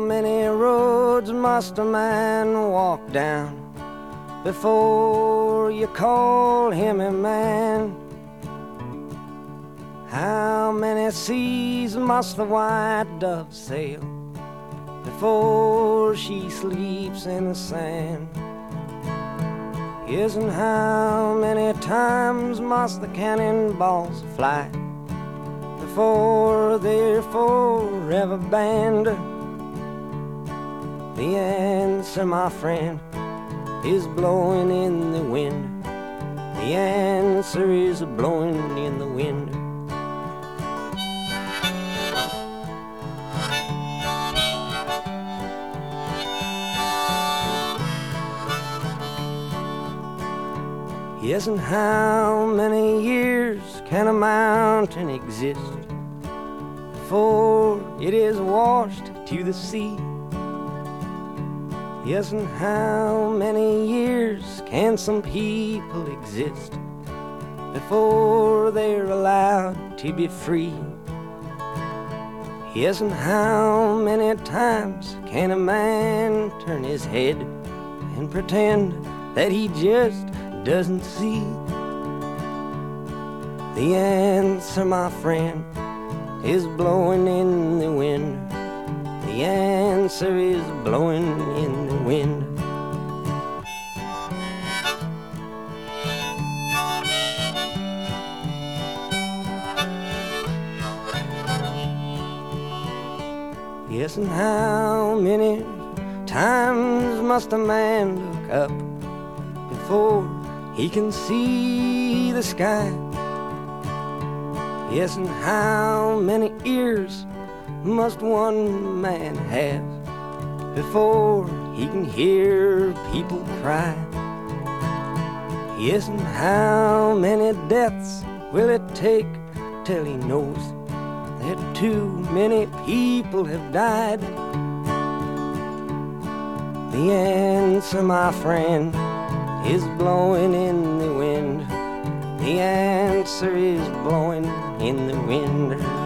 many roads must a man walk down before you call him a man? How many seas must the white dove sail before she sleeps in the sand? Yes, and how many times must the cannonballs fly before they're forever banned? The answer, my friend, is blowing in the wind. The answer is blowing in the wind. Yes, and how many years can a mountain exist before it is washed to the sea? Yes, and how many years can some people exist before they're allowed to be free? Yes, and how many times can a man turn his head and pretend that he just doesn't see? The answer, my friend, is blowing in the wind. The answer is blowing in the wind. Yes, and how many times must a man look up before he can see the sky? Yes, and how many ears must one man have before he can hear people cry? Yes, and how many deaths will it take till he knows that too many people have died? The answer, my friend, is blowing in the wind. The answer is blowing in the wind.